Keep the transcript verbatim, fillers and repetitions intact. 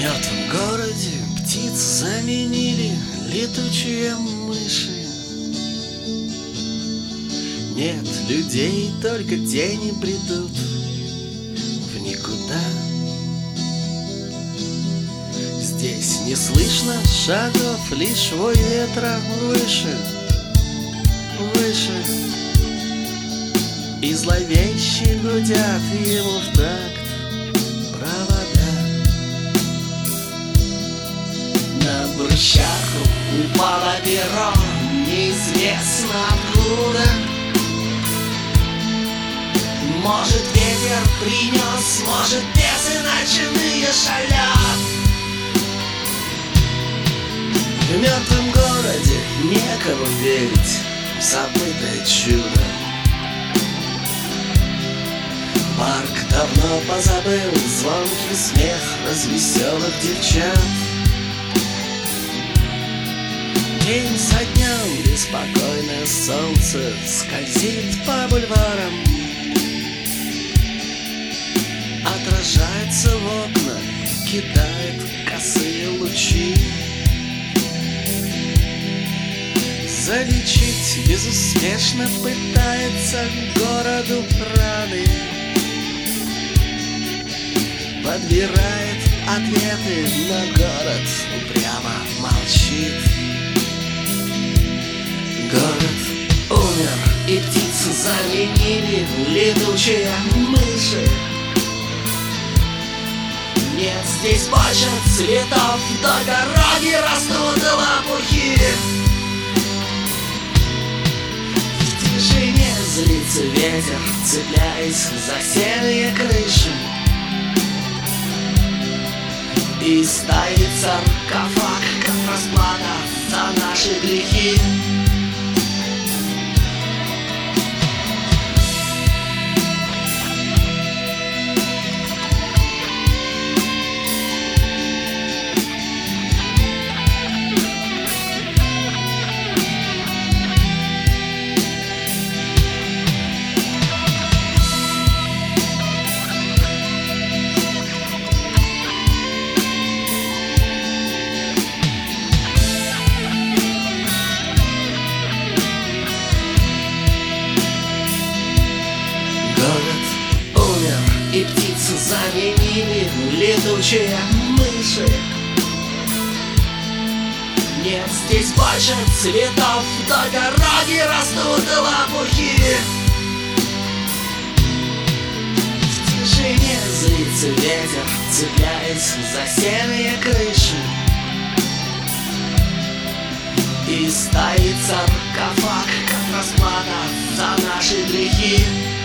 мертвом городе птиц заменили летучие мыши. Нет людей, только тени бредут в никуда. Здесь не слышно шагов, лишь вой ветра выше, выше. И зловеще гудят ему в такт провода. На брусчатку упало перо, неизвестно откуда. Может, ветер принес, может, бесы ночные шалят. В мертвом городе некому верить в забытое чудо. Парк давно позабыл звонкий смех развеселых девчат. День за днем беспокойное солнце скользит по бульварам, отражается в окна, кидает косые лучи. Залечить безуспешно пытается городу раны, подбирает ответы, но город упрямо молчит. Город умер, и птицы заменили летучие мыши. Нет здесь больше цветов, вдоль дороги растут лопухи. В тишине злится ветер, цепляясь за серые крыши. И стоит саркофаг, как расплата за наши грехи. И птицы заменили летучие мыши. Нет здесь больше цветов, вдоль дороги растут лопухи. В тишине злится ветер, цепляясь за серые крыши. И стоит саркофаг, как расплата за наши грехи.